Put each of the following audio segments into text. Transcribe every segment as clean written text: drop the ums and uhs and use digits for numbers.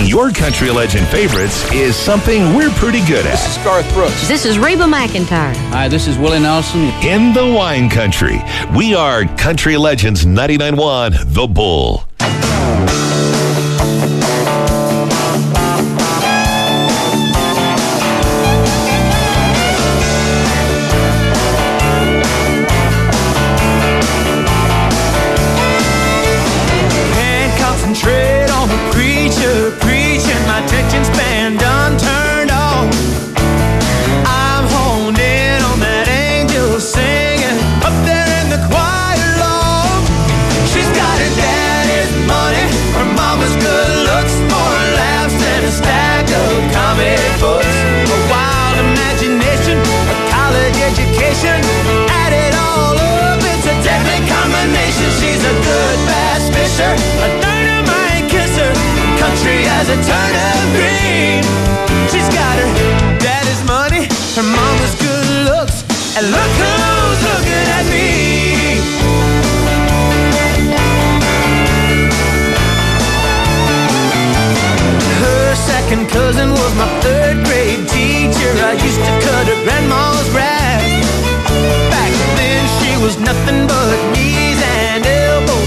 your country legend favorites is something we're pretty good at. This is Garth Brooks. This is Reba McEntire. Hi, this is Willie Nelson. In the wine country, we are Country Legends 99.1 The Bull. A dynamite kisser, country as a turnip green. She's got her daddy's money, her mama's good looks, and look who's looking at me. Her second cousin was my third grade teacher. I used to cut her grandma's grass. Back then she was nothing but knees and elbows.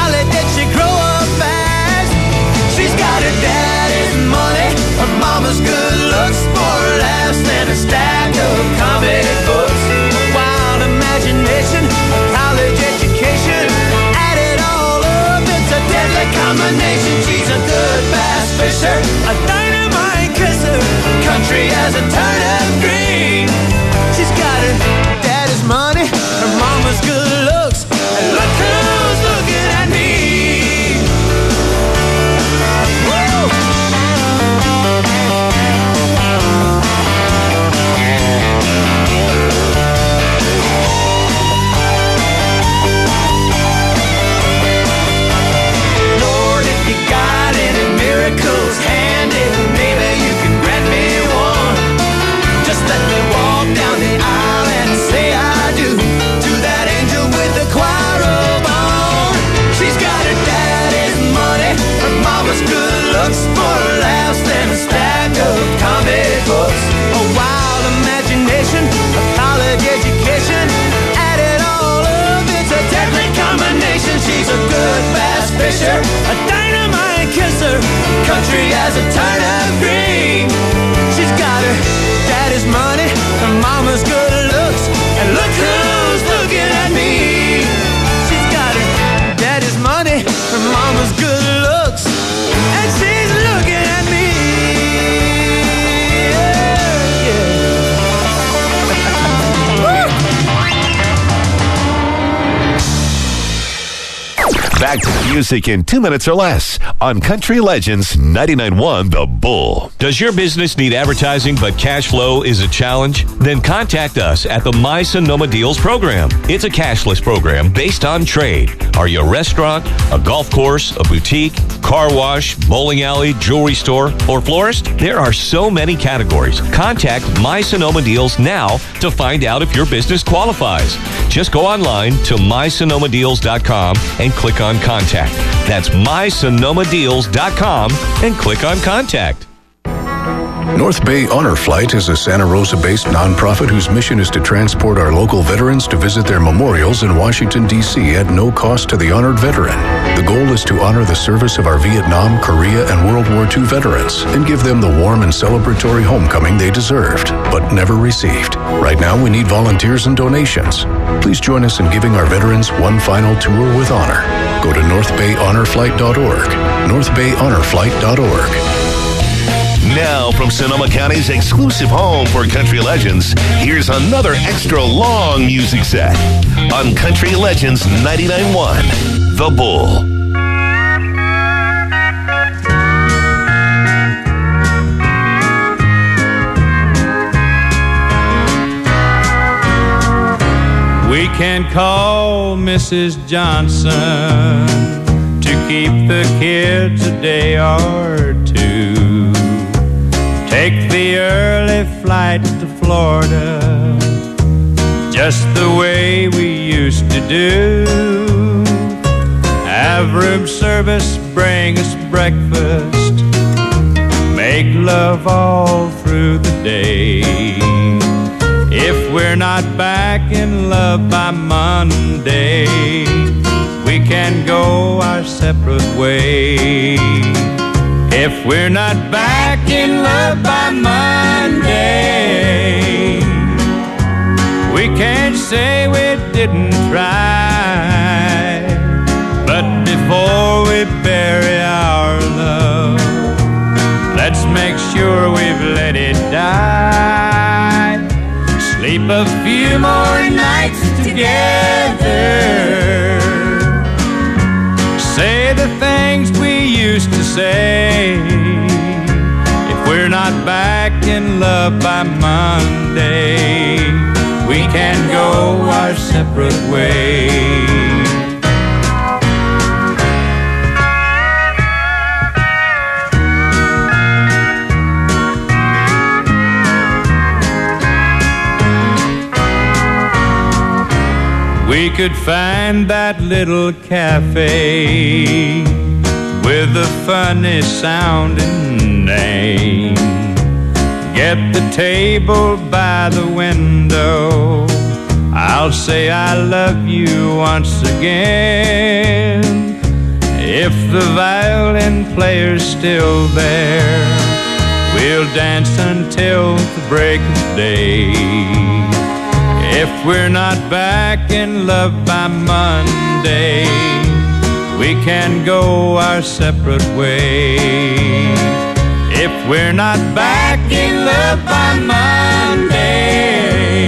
Her daddy's money, her mama's good looks, more laughs than a stack of comic books. A wild imagination, a college education, add it all up, it's a deadly combination. She's a good bass fisher, a dynamite kisser, country as a turnip green. She's got her daddy's money, her mama's good looks, and look who's looking at me. More laughs than a stack of comic books. A wild imagination, a college education, add it all up, it's a deadly combination. She's a good bass fisher, a dynamite kisser, country as a turnip green. She's got her daddy's money, her mama's good looks, and look who's looking at me. She's got her daddy's money, her mama's good looks, and she's looking at me. Back to the music in 2 minutes or less on Country Legends 99.1 The Bull. Does your business need advertising but cash flow is a challenge? Then contact us at the My Sonoma Deals program. It's a cashless program based on trade. Are you a restaurant, a golf course, a boutique, car wash, bowling alley, jewelry store, or florist? There are so many categories. Contact My Sonoma Deals now to find out if your business qualifies. Just go online to mysonomadeals.com and click on Contact. That's mysonomadeals.com and click on Contact. North Bay Honor Flight is a Santa Rosa-based nonprofit whose mission is to transport our local veterans to visit their memorials in Washington, D.C. at no cost to the honored veteran. The goal is to honor the service of our Vietnam, Korea, and World War II veterans and give them the warm and celebratory homecoming they deserved, but never received. Right now, we need volunteers and donations. Please join us in giving our veterans one final tour with honor. Go to northbayhonorflight.org, northbayhonorflight.org. Now, from Sonoma County's exclusive home for country legends, here's another extra long music set on Country Legends 99.1 The Bull. We can call Mrs. Johnson to keep the kids a day or two. Take the early flight to Florida, just the way we used to do. Have room service, bring us breakfast, make love all through the day. If we're not back in love by Monday, we can go our separate way. If we're not back in love by Monday, we can't say we didn't try. But before we bury our love, let's make sure we've let it die. Sleep a few more nights together. Say the things we used to say. If we're not back in love by Monday, we can go our separate ways. We could find that little cafe with a funny sounding name. Get the table by the window. I'll say I love you once again. If the violin player's still there, we'll dance until the break of day. If we're not back in love by Monday, we can go our separate ways. If we're not back in love by Monday,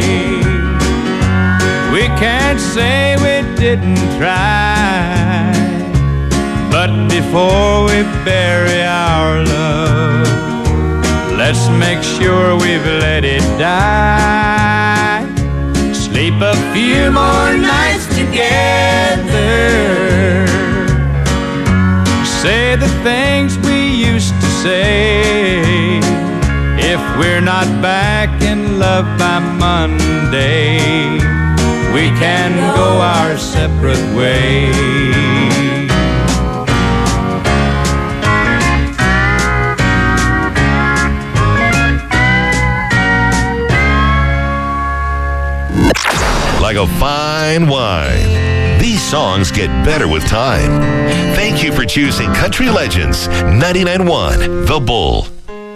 we can't say we didn't try. But before we bury our love, let's make sure we've let it die. Sleep a few more nights together. Say the things we used to say. If we're not back in love by Monday, we can go our separate ways. Like a fine wine, these songs get better with time. Thank you for choosing Country Legends 99.1 The Bull.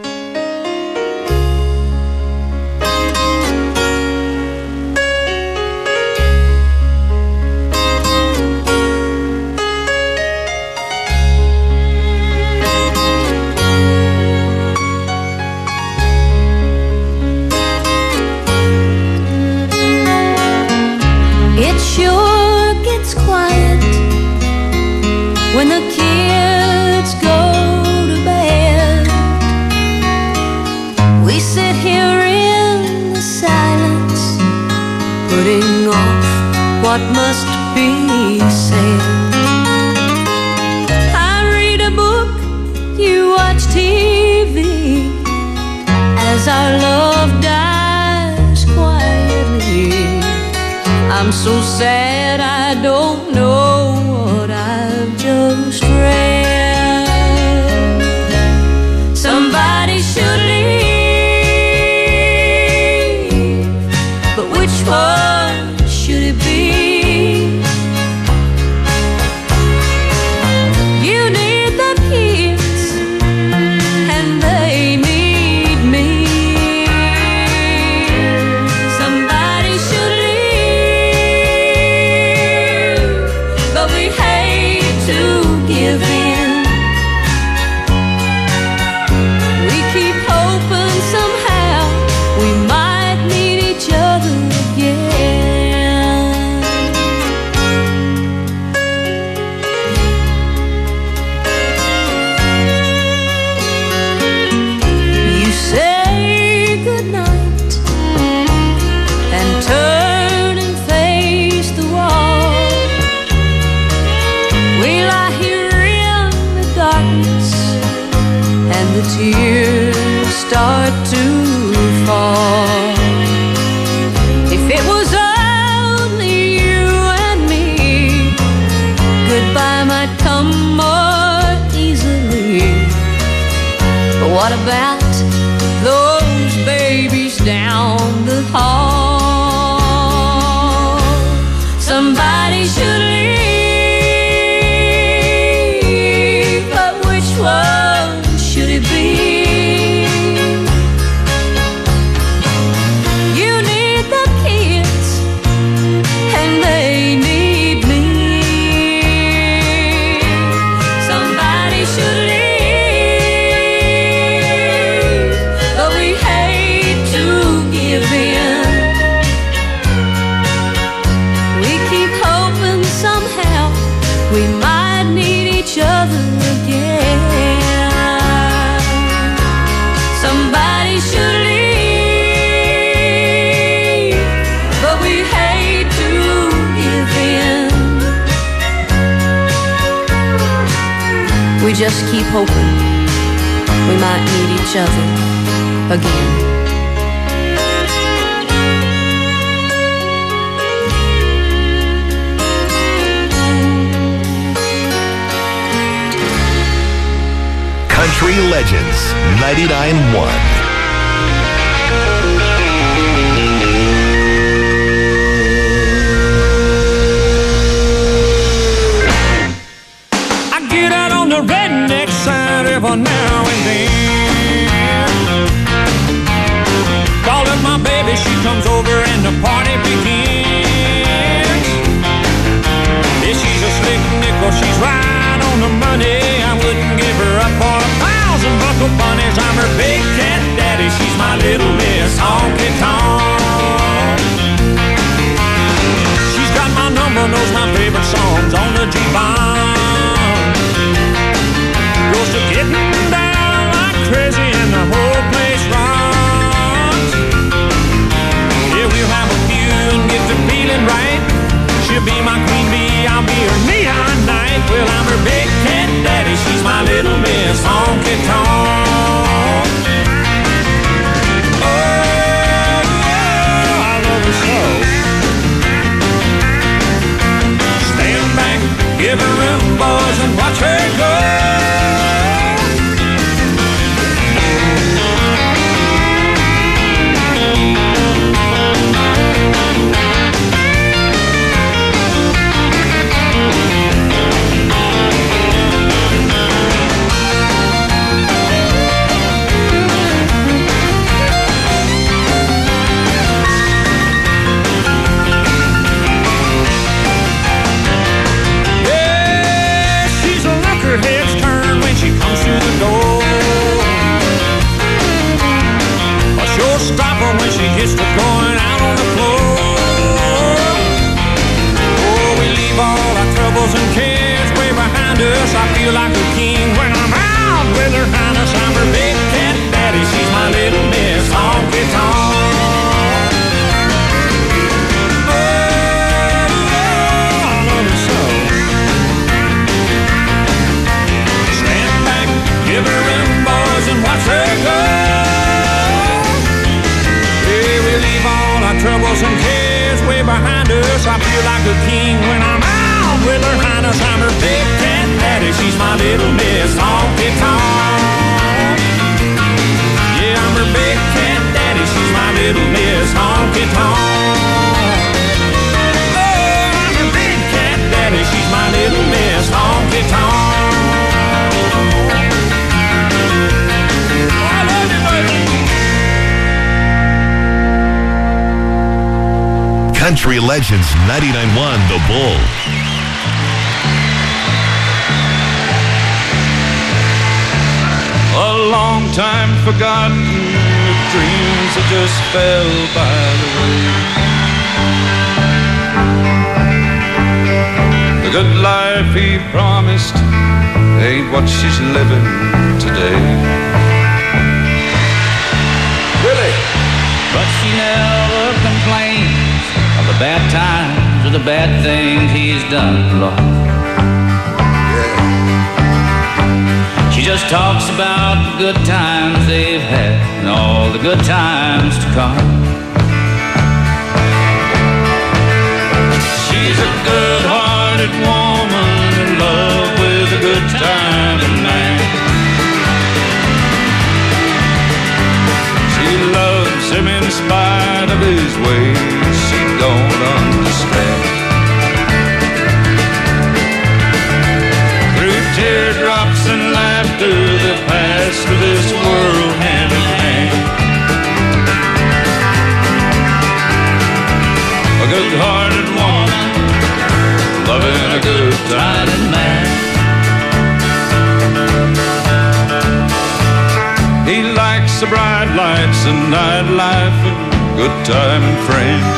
When the kids go to bed, we sit here in the silence, putting off what must be said. I read a book, you watch TV, as our love dies quietly. I'm so sad I don't know what I've just read. Somebody should leave, but which one should it be? You need the kids and they need me. Somebody should leave, but we hate to give in. We keep hoping somehow we might meet each other again. You say goodnight and turn and face the wall. We lie here in the darkness and the tears start to fall. If it was only you and me, goodbye might come more easily. But what about just keep hoping we might meet each other again. Country Legends 99.1. Redneck side every now and then. Calling my baby, she comes over and the party begins. Yeah, she's a slick nickel, she's right on the money. I wouldn't give her up for 1,000 buckle bunnies. I'm her big cat daddy, she's my little miss honky tonk. She's got my number, knows my favorite songs on the G-Bomb. Goes to getting down like crazy and the whole place rocks. Yeah, we'll have a few and get to feeling right. She'll be my queen bee, I'll be her neon knight. Well, I'm her big cat daddy, she's my little miss honky tonk. Oh, I love her so. Stand back, give her room, boys, and watch her go. When she gets to going out on the floor. Oh, we leave all our troubles and cares way behind us. I feel like a king when I'm out with her highness. I'm her big cat daddy, she's my little miss honky tonk. Oh, I love her so. Stand back, give her room, boys, and watch her go. Troubles and cares way behind us. I feel like a king when I'm out with her highness. I'm her big cat daddy, she's my little miss honky tonk. Yeah, I'm her big cat daddy, she's my little miss honky tonk. Oh, I'm her big cat daddy, she's my little miss honky tonk. I love you, baby. Country Legends 99.1 The Bull. A long time forgotten with dreams that just fell by the way. The good life he promised ain't what she's living today. Really? But she never complains of the bad times or the bad things he's done, Lord. Yeah. She just talks about the good times they've had and all the good times to come. She's a good-hearted woman in love with a good-timing man. She loves him in spite of his ways. Don't understand. Through teardrops and laughter they pass through this world hand in hand. A good-hearted woman loving a good-timing man. He likes the bright lights and nightlife and good-timing friends.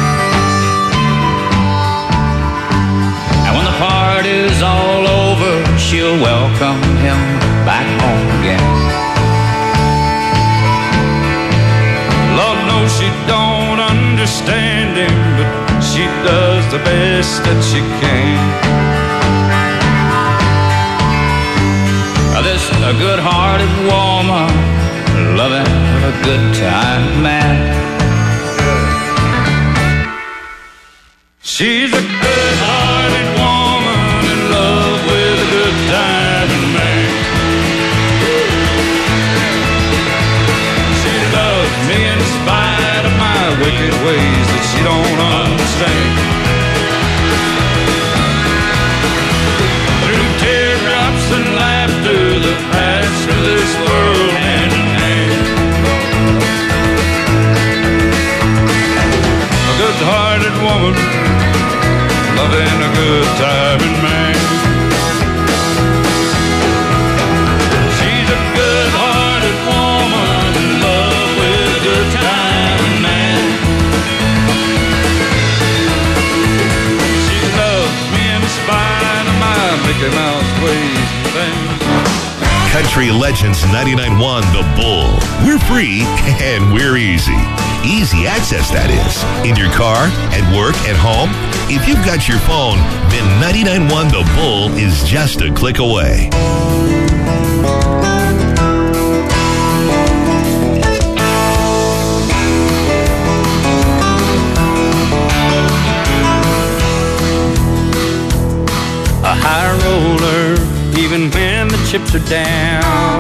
Party's all over, she'll welcome him back home again. Lord knows she don't understand him, but she does the best that she can. just a good-hearted woman loving a good-time man. She's a good-hearted woman in love with a good-time man. She loves me in spite of my wicked ways that she don't understand. Through teardrops and laughter, the paths of this world hand in hand. A good-hearted woman loving a good-timing man. She's a good-hearted woman in love with a good-timing man. She loves me in spite of my Mickey Mouse ways and things. Country Legends 99.1 The Bull. We're free and we're easy. Easy access, that is. In your car, at work, at home. If you've got your phone, then 99.1 The Bull is just a click away. A high roller, even when the chips are down.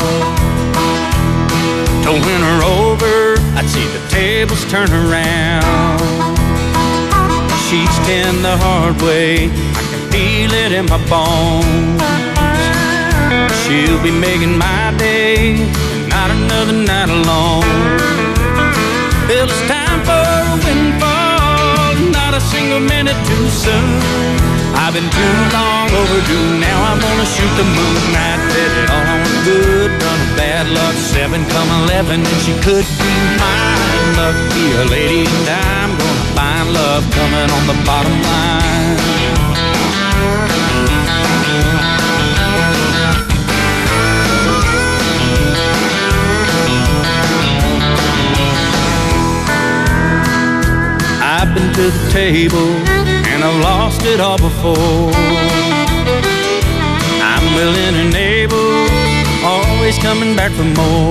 To win her over, I'd see the tables turn around. She's been the hard way, I can feel it in my bones. She'll be making my day, and not another night alone. Well, it's time for a windfall, not a single minute too soon. I've been too long overdue, now I'm gonna shoot the moon. I did it all on good, run of bad luck, 7 come 11, and she could be mine. Lucky a lady, and I'm gonna find love coming on the bottom line. I've been to the table, and I've lost it all before. I'm willing and able, always coming back for more.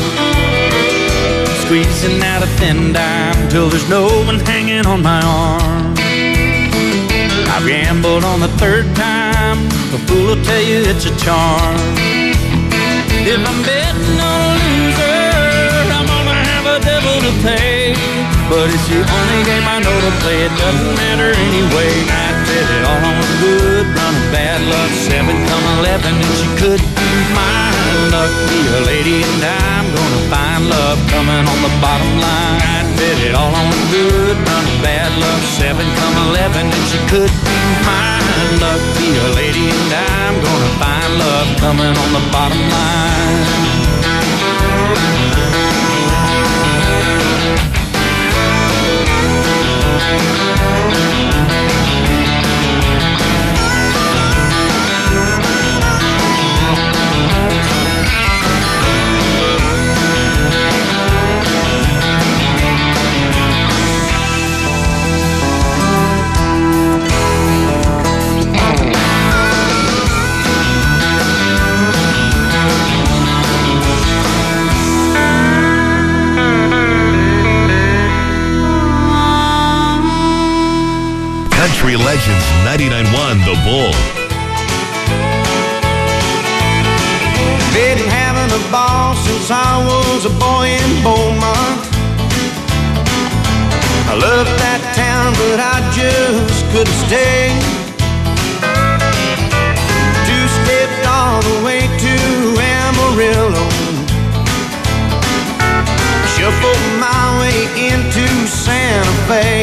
Squeezing out a thin dime till there's no one hanging on my arm. I've gambled on the 3rd time, a fool will tell you it's a charm. If I'm betting on a loser, I'm gonna have a devil to pay. But it's the only game I know to play, it doesn't matter anyway. I did it all on good, run of bad luck, 7 come 11, and she could be mine. Lucky a lady, and I'm gonna find love coming on the bottom line. I did it all on good, run of bad luck, 7 come 11, and she could be mine. Lucky a lady, and I'm gonna find love coming on the bottom line. Country Legends 99.1 The Bull. Been having a ball since I was a boy in Beaumont. I loved that town, but I just couldn't stay. Two-stepped all the way to Amarillo, shuffled my way into Santa Fe.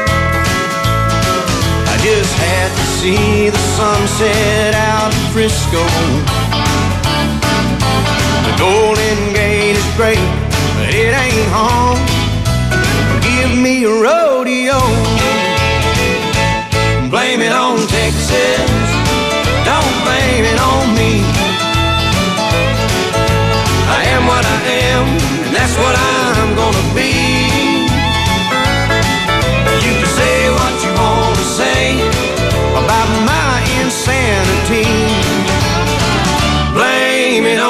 Just had to see the sunset out in Frisco. The Golden Gate is great, but it ain't home. Give me a rodeo. Blame it on Texas, don't blame it on me. I am what I am, and that's what I'm gonna be. You can say what you want to say about my insanity. Blame it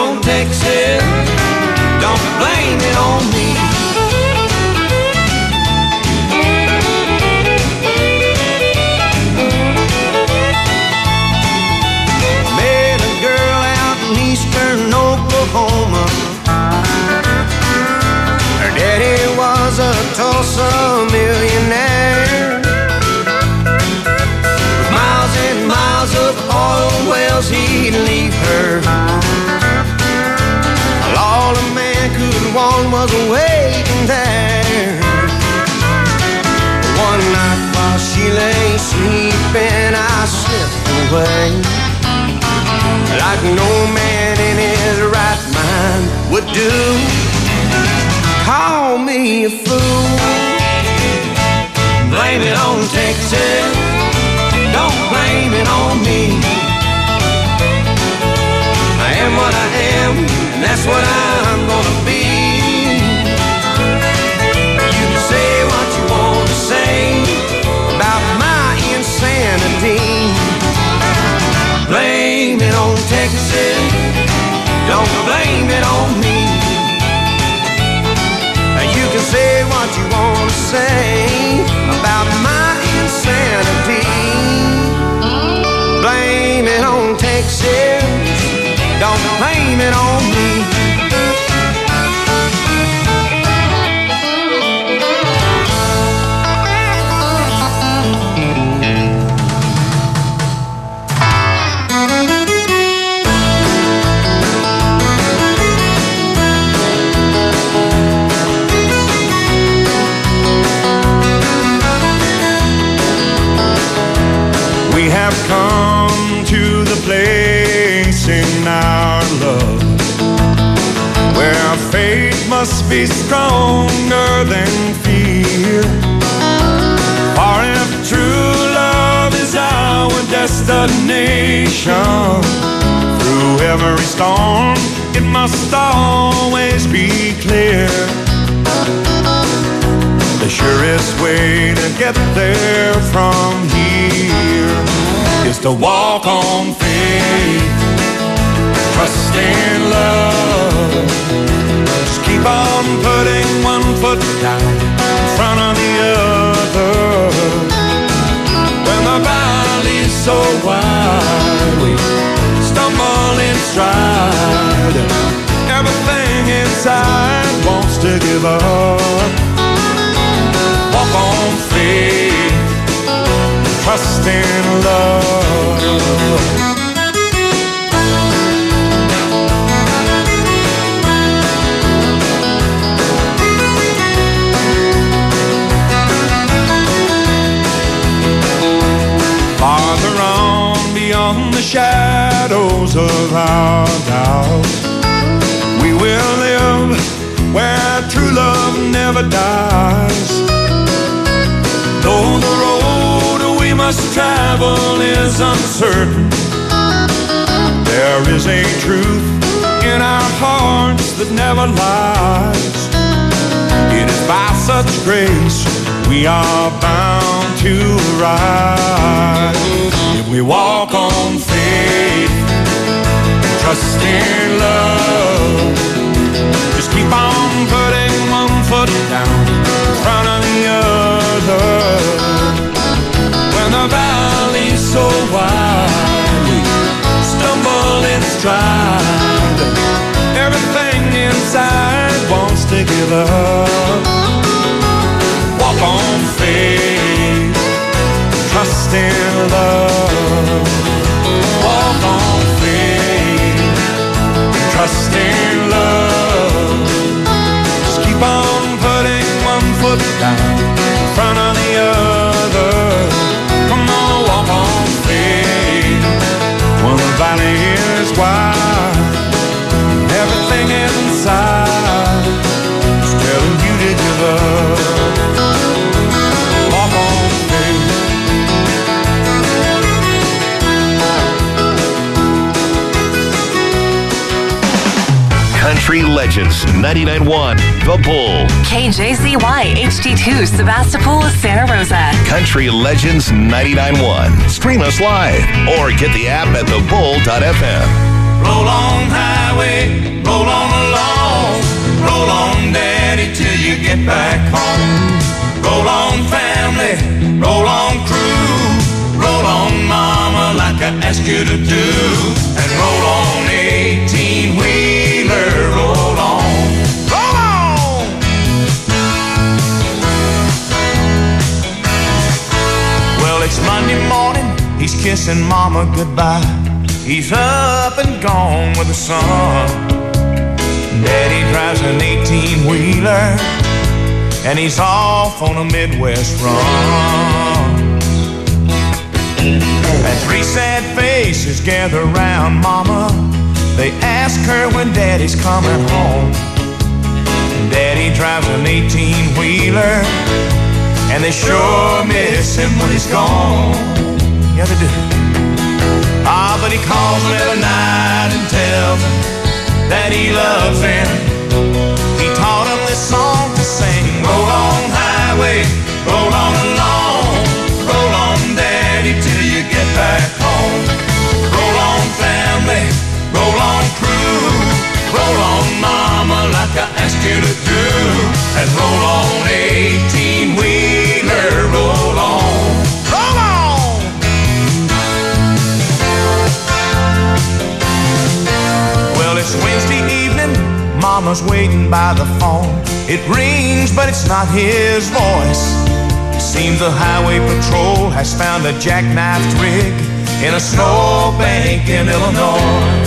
was a Tulsa millionaire. With miles and miles of oil wells he'd leave her. All a man could want was waiting there. One night while she lay sleeping, I slipped away, like no man in his right mind would do. Call me a fool, blame it on Texas, don't blame it on me. I am what I am, and that's what I'm gonna be. You can say what you want to say about my insanity. Blame it on Texas, don't blame it on me. You can say what you want to say about my insanity. Blame it on Texas, don't blame it on me. We have come to the place in our love where faith must be stronger than fear. For if true love is our destination, through every storm it must always be clear. The surest way to get there from here is to walk on faith, trust in love. Just keep on putting one foot down in front of the other. When the valley's so wide, we stumble in stride. Everything inside wants to give up. Walk on faith, trust in love. Farther on beyond the shadows of our doubt, we will live where true love never dies. Though the road we must travel is uncertain, there is a truth in our hearts that never lies. It is by such grace we are bound to rise. If we walk on faith, trust in love, just keep on putting one foot down in front of the other. When the valley's so wide, we stumble in stride. Everything inside wants to give up. Walk on faith, trust in love. Walk on faith, trust in love. Just keep on putting one foot down in front of the other. Come on, walk on faith. When the valley is wide, everything inside is telling you to give up. Walk on faith. Country Legends 99.1 The Bull. KJZY HD2 Sebastopol, Santa Rosa. Country Legends 99.1. Stream us live or get the app at thebull.fm. Roll on highway, roll on along, roll on daddy till you get back home. Roll on family, roll on crew, roll on mama like I asked you to do, and roll on 18-wheeler, roll on, roll on. Monday morning, he's kissing mama goodbye. He's up and gone with the sun. Daddy drives an 18-wheeler, and he's off on a Midwest run. And three sad faces gather around mama. They ask her when daddy's coming home. Daddy drives an 18-wheeler, and they sure miss him when he's gone. Yeah, they do. Ah, but he calls them every night and tells them that he loves them. He taught them this song to sing. Roll on highway, roll on along, roll on daddy till you get back home. Roll on family, roll on crew, roll on mama like I asked you to do. And roll on 18-wheeler, roll on, roll on. Well, it's Wednesday evening, mama's waiting by the phone. It rings, but it's not his voice. Seems the highway patrol has found a jackknifed rig in a snowbank in Illinois.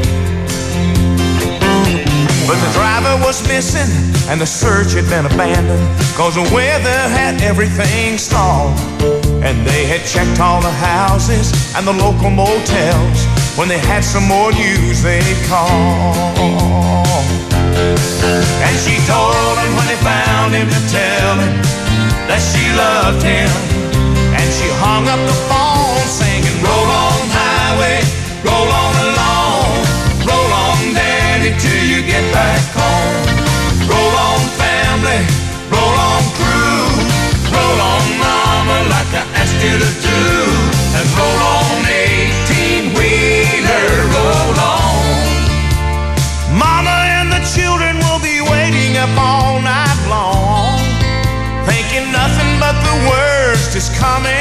But the driver was missing and the search had been abandoned, 'cause the weather had everything stalled. And they had checked all the houses and the local motels. When they had some more news they'd call. And she told him when they found him to tell him that she loved him. And she hung up the phone singing, roll on highway, roll on along, roll on daddy till you get back home. Roll on family, roll on crew, roll on mama like I asked you to do. And roll on 18-wheeler, roll on. Mama and the children will be waiting up all night long, thinking nothing but the worst is coming